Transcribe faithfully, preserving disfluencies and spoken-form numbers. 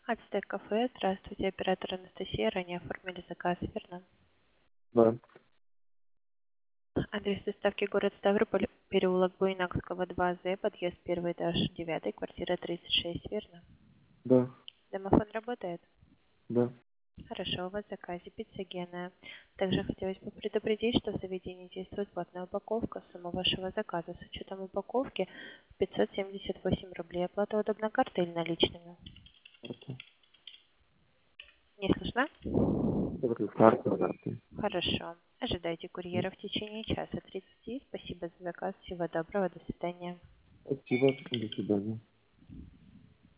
Ацтек кафе. Здравствуйте, оператор Анастасия. Ранее оформили заказ, верно? Да, Адрес доставки город Ставрополь, переулок Буйнакского, два З, подъезд первый этаж, девятый, квартира тридцать шесть, верно? да, Домофон работает? да. Хорошо, у вас в заказе пицца Гена. Также хотелось бы предупредить, что в заведении действует платная упаковка. Сумма вашего заказа с учетом упаковки пятьсот семьдесят восемь рублей. Оплата удобна картой или наличными? Карта. Не слышно? Добрый, карта, карта. Хорошо. Ожидайте курьера в течение часа тридцати. Спасибо за заказ. Всего доброго. До свидания. Спасибо, до свидания.